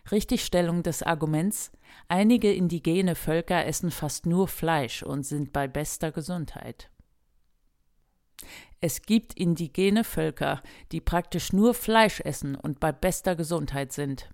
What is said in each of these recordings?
Richtigstellung des Arguments: Einige indigene Völker essen fast nur Fleisch und sind bei bester Gesundheit. Es gibt indigene Völker, die praktisch nur Fleisch essen und bei bester Gesundheit sind.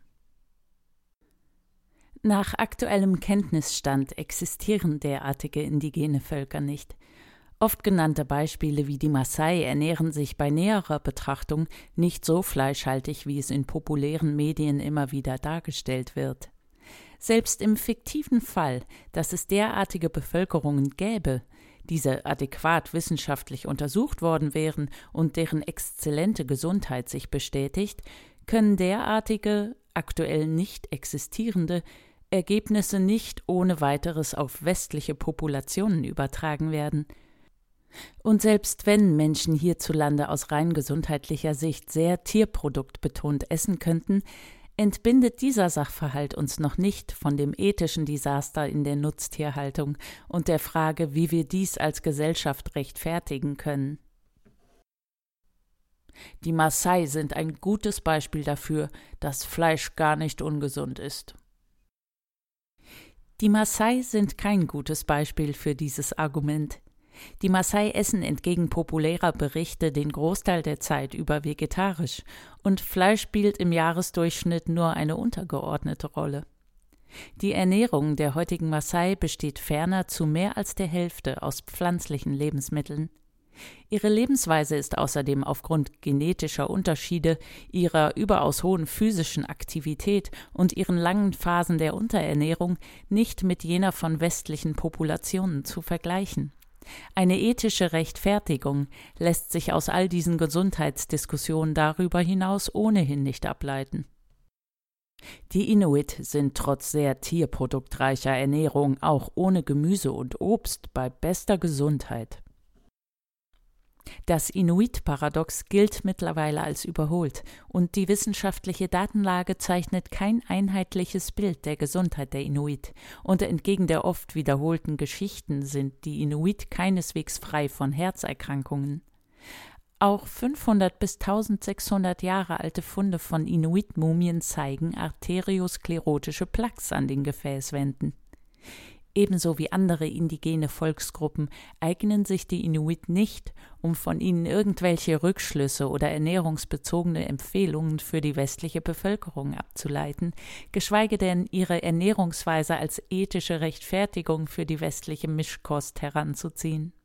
Nach aktuellem Kenntnisstand existieren derartige indigene Völker nicht. Oft genannte Beispiele wie die Maasai ernähren sich bei näherer Betrachtung nicht so fleischhaltig, wie es in populären Medien immer wieder dargestellt wird. Selbst im fiktiven Fall, dass es derartige Bevölkerungen gäbe, diese adäquat wissenschaftlich untersucht worden wären und deren exzellente Gesundheit sich bestätigt, können derartige, aktuell nicht existierende, Ergebnisse nicht ohne weiteres auf westliche Populationen übertragen werden. Und selbst wenn Menschen hierzulande aus rein gesundheitlicher Sicht sehr tierproduktbetont essen könnten, entbindet dieser Sachverhalt uns noch nicht von dem ethischen Desaster in der Nutztierhaltung und der Frage, wie wir dies als Gesellschaft rechtfertigen können. Die Maasai sind ein gutes Beispiel dafür, dass Fleisch gar nicht ungesund ist. Die Maasai sind kein gutes Beispiel für dieses Argument. Die Maasai essen entgegen populärer Berichte den Großteil der Zeit über vegetarisch und Fleisch spielt im Jahresdurchschnitt nur eine untergeordnete Rolle. Die Ernährung der heutigen Maasai besteht ferner zu mehr als der Hälfte aus pflanzlichen Lebensmitteln. Ihre Lebensweise ist außerdem aufgrund genetischer Unterschiede, ihrer überaus hohen physischen Aktivität und ihren langen Phasen der Unterernährung nicht mit jener von westlichen Populationen zu vergleichen. Eine ethische Rechtfertigung lässt sich aus all diesen Gesundheitsdiskussionen darüber hinaus ohnehin nicht ableiten. Die Inuit sind trotz sehr tierproduktreicher Ernährung auch ohne Gemüse und Obst bei bester Gesundheit. Das Inuit-Paradox gilt mittlerweile als überholt und die wissenschaftliche Datenlage zeichnet kein einheitliches Bild der Gesundheit der Inuit und entgegen der oft wiederholten Geschichten sind die Inuit keineswegs frei von Herzerkrankungen. Auch 500 bis 1600 Jahre alte Funde von Inuit-Mumien zeigen arteriosklerotische Plaques an den Gefäßwänden. Ebenso wie andere indigene Volksgruppen eignen sich die Inuit nicht, um von ihnen irgendwelche Rückschlüsse oder ernährungsbezogene Empfehlungen für die westliche Bevölkerung abzuleiten, geschweige denn ihre Ernährungsweise als ethische Rechtfertigung für die westliche Mischkost heranzuziehen.